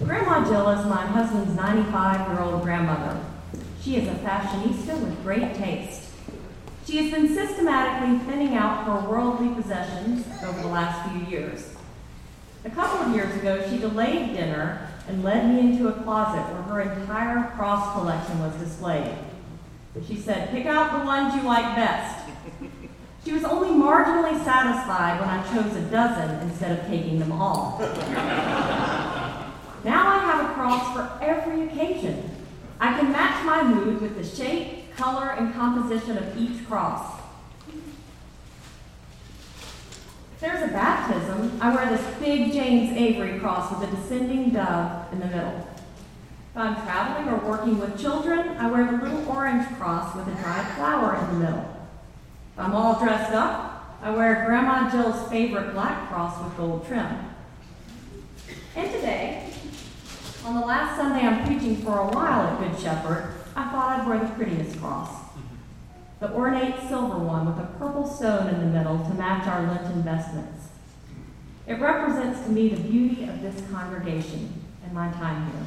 Grandma Jill is my husband's 95-year-old grandmother. She is a fashionista with great taste. She has been systematically thinning out her worldly possessions over the last few years. A couple of years ago, she delayed dinner and led me into a closet where her entire cross collection was displayed. She said, "Pick out the ones you like best." She was only marginally satisfied when I chose a dozen instead of taking them all. Now I have a cross for every occasion. I can match my mood with the shape, color, and composition of each cross. If there's a baptism, I wear this big James Avery cross with a descending dove in the middle. If I'm traveling or working with children, I wear the little orange cross with a dried flower in the middle. If I'm all dressed up, I wear Grandma Jill's favorite black cross with gold trim. And today, on the last Sunday I'm preaching for a while at Good Shepherd, I thought I'd wear the prettiest cross. The ornate silver one with a purple stone in the middle to match our Lenten vestments. It represents to me the beauty of this congregation and my time here.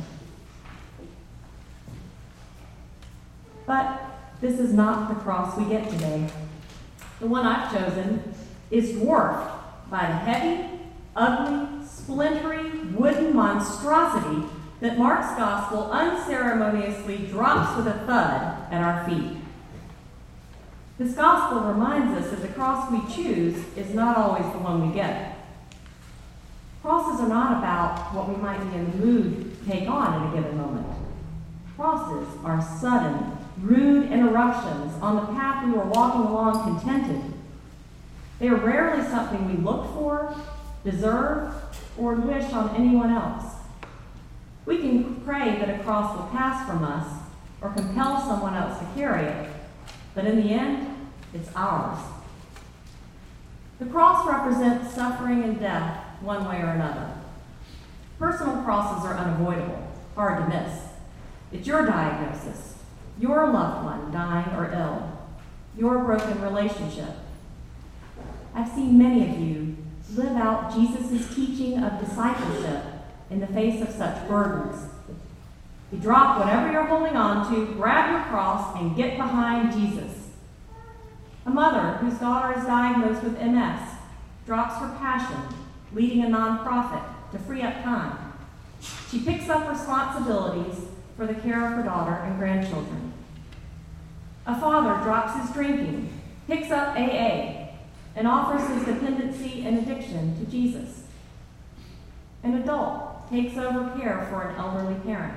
But this is not the cross we get today. The one I've chosen is dwarfed by the heavy, ugly, splintery, wooden monstrosity that Mark's gospel unceremoniously drops with a thud at our feet. This gospel reminds us that the cross we choose is not always the one we get. Crosses are not about what we might be in the mood to take on at a given moment. Crosses are sudden, rude interruptions on the path we were walking along contented. They are rarely something we look for, deserve, or wish on anyone else. We can pray that a cross will pass from us or compel someone else to carry it, but in the end, it's ours. The cross represents suffering and death one way or another. Personal crosses are unavoidable, hard to miss. It's your diagnosis, your loved one dying or ill, your broken relationship. I've seen many of you live out Jesus' teaching of discipleship in the face of such burdens. You drop whatever you're holding on to, grab your cross, and get behind Jesus. A mother whose daughter is diagnosed with MS drops her passion, leading a nonprofit, to free up time. She picks up responsibilities for the care of her daughter and grandchildren. A father drops his drinking, picks up AA, and offers his dependency and addiction to Jesus. An adult takes over care for an elderly parent.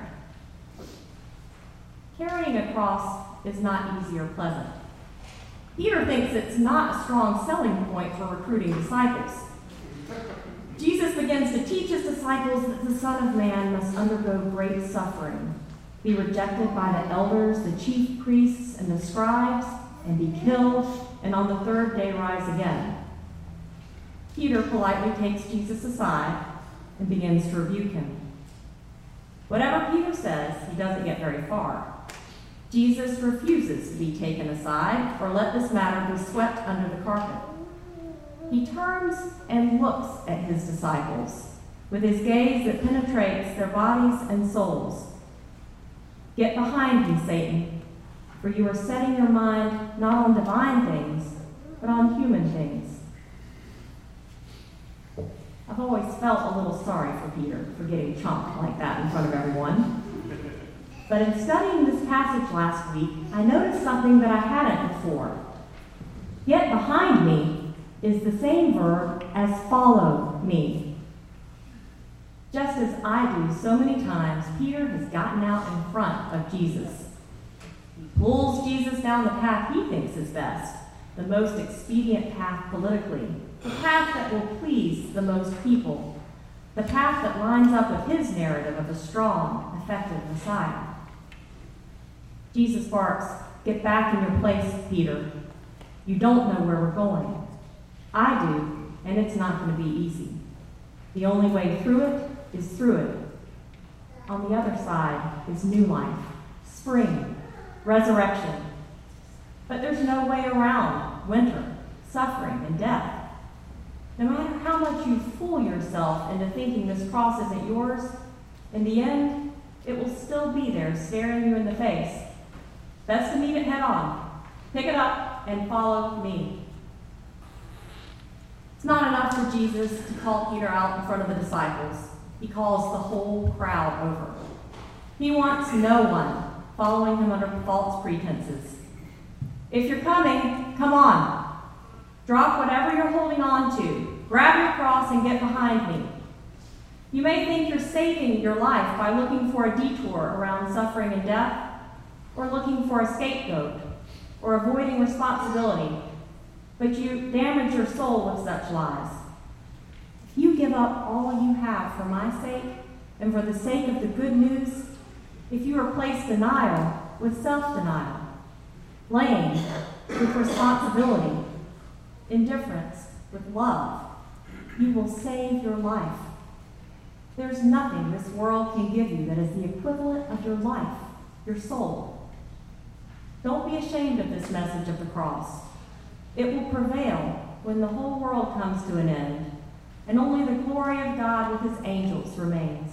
Carrying a cross is not easy or pleasant. Peter thinks it's not a strong selling point for recruiting disciples. Jesus begins to teach his disciples that the Son of Man must undergo great suffering, be rejected by the elders, the chief priests, and the scribes, and be killed, and on the third day rise again. Peter politely takes Jesus aside and begins to rebuke him. Whatever Peter says, he doesn't get very far. Jesus refuses to be taken aside or let this matter be swept under the carpet. He turns and looks at his disciples with his gaze that penetrates their bodies and souls. "Get behind me, Satan, for you are setting your mind not on divine things, but on human things." I've always felt a little sorry for Peter for getting chomped like that in front of everyone. But in studying this passage last week, I noticed something that I hadn't before. "Get behind me" is the same verb as "follow me." Just as I do so many times, Peter has gotten out in front of Jesus. He pulls Jesus down the path he thinks is best, the most expedient path politically, the path that will please the most people, the path that lines up with his narrative of a strong, effective Messiah. Jesus barks, "Get back in your place, Peter. You don't know where we're going. I do, and it's not going to be easy. The only way through it is through it. On the other side is new life, spring, resurrection. But there's no way around winter, suffering, and death. No matter how much you fool yourself into thinking this cross isn't yours, In the end, it will still be there staring you in the face. Best to meet it head on. Pick it up and follow me. It's not enough for Jesus to call Peter out in front of the disciples. He calls the whole crowd over. He wants no one following him under false pretenses. If you're coming, come on. Drop whatever you're holding on to. Grab your cross and get behind me. You may think you're saving your life by looking for a detour around suffering and death, or looking for a scapegoat, or avoiding responsibility, but you damage your soul with such lies. If you give up all you have for my sake and for the sake of the good news, if you replace denial with self-denial, blame with responsibility, indifference with love, you will save your life. There's nothing this world can give you that is the equivalent of your life, your soul. Don't be ashamed of this message of the cross. It will prevail when the whole world comes to an end, and only the glory of God with his angels remains.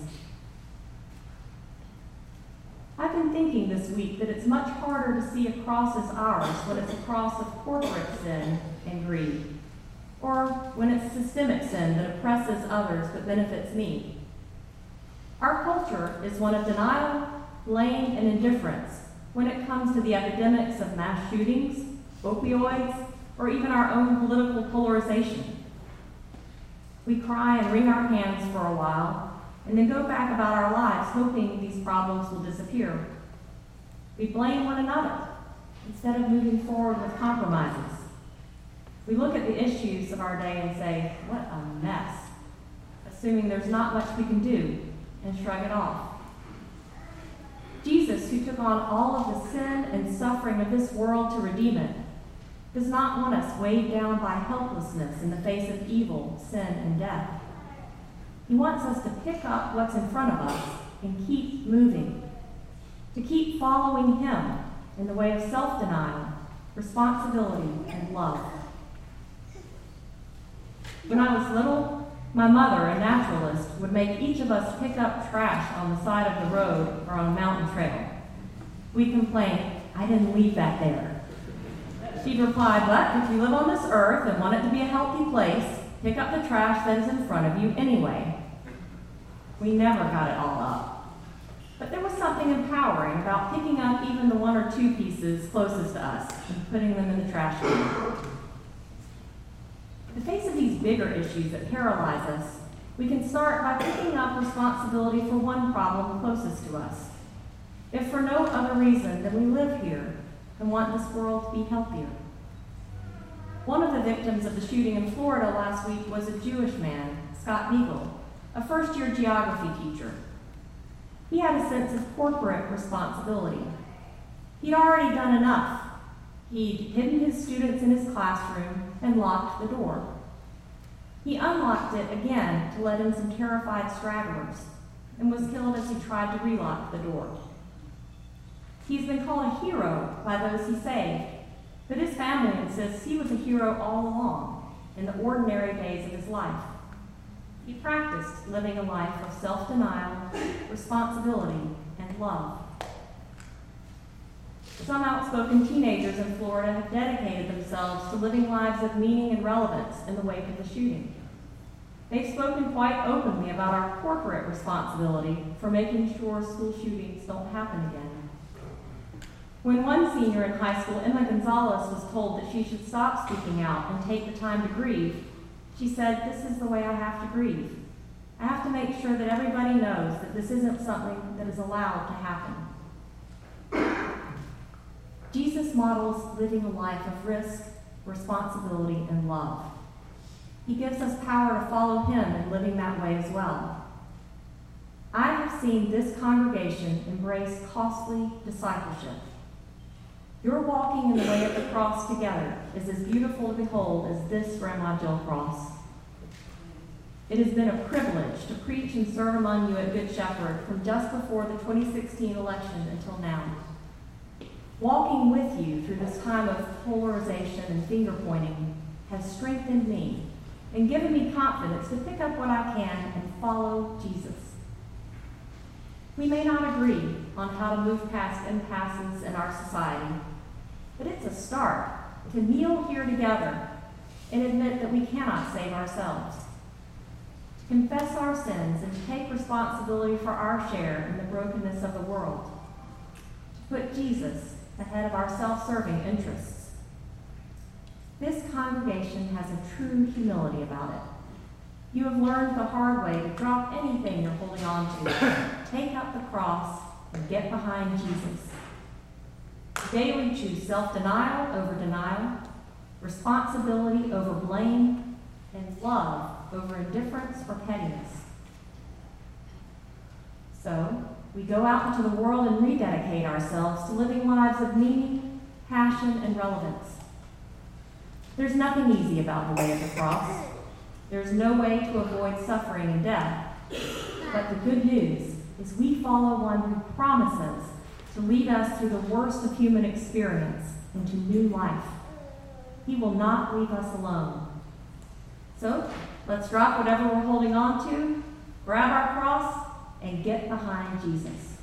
I've been thinking this week that it's much harder to see a cross as ours when it's a cross of corporate sin and greed, or when it's systemic sin that oppresses others but benefits me. Our culture is one of denial, blame, and indifference when it comes to the epidemics of mass shootings, opioids, or even our own political polarization. We cry and wring our hands for a while, and then go back about our lives hoping these problems will disappear. We blame one another instead of moving forward with compromises. We look at the issues of our day and say, what a mess, assuming there's not much we can do, and shrug it off. Jesus, who took on all of the sin and suffering of this world to redeem it, does not want us weighed down by helplessness in the face of evil, sin, and death. He wants us to pick up what's in front of us and keep moving, to keep following him in the way of self-denial, responsibility, and love. When I was little, my mother, a naturalist, would make each of us pick up trash on the side of the road or on a mountain trail. We'd complain, I didn't leave that there. She'd reply, but if you live on this earth and want it to be a healthy place, pick up the trash that is in front of you anyway. We never got it all up. But there was something empowering about picking up even the one or two pieces closest to us and putting them in the trash can. In the face of these bigger issues that paralyze us, we can start by picking up responsibility for one problem closest to us. If for no other reason than we live here and want this world to be healthier. One of the victims of the shooting in Florida last week was a Jewish man, Scott Neagle, a first-year geography teacher. He had a sense of corporate responsibility. He'd already done enough. He'd hidden his students in his classroom and locked the door. He unlocked it again to let in some terrified stragglers and was killed as he tried to relock the door. He's been called a hero by those he saved, but his family insists he was a hero all along in the ordinary days of his life. He practiced living a life of self-denial, responsibility, and love. Some outspoken teenagers in Florida have dedicated themselves to living lives of meaning and relevance in the wake of the shooting. They've spoken quite openly about our corporate responsibility for making sure school shootings don't happen again. When one senior in high school, Emma Gonzalez, was told that she should stop speaking out and take the time to grieve, she said, "This is the way I have to grieve. I have to make sure that everybody knows that this isn't something that is allowed to happen." Jesus models living a life of risk, responsibility, and love. He gives us power to follow him in living that way as well. I have seen this congregation embrace costly discipleship. Your walking in the way of the cross together is as beautiful to behold as this Grandma Jill cross. It has been a privilege to preach and serve among you at Good Shepherd from just before the 2016 election until now. Walking with you through this time of polarization and finger-pointing has strengthened me and given me confidence to pick up what I can and follow Jesus. We may not agree on how to move past impasses in our society, but it's a start to kneel here together and admit that we cannot save ourselves, to confess our sins and take responsibility for our share in the brokenness of the world, to put Jesus ahead of our self-serving interests. This congregation has a true humility about it. You have learned the hard way to drop anything you're holding on to, take up the cross, and get behind Jesus. Today we choose self-denial over denial, responsibility over blame, and love over indifference or pettiness. So, we go out into the world and rededicate ourselves to living lives of meaning, passion, and relevance. There's nothing easy about the way of the cross. There's no way to avoid suffering and death. But the good news is we follow one who promises to lead us through the worst of human experience into new life. He will not leave us alone. So, let's drop whatever we're holding on to, grab our cross, and get behind Jesus.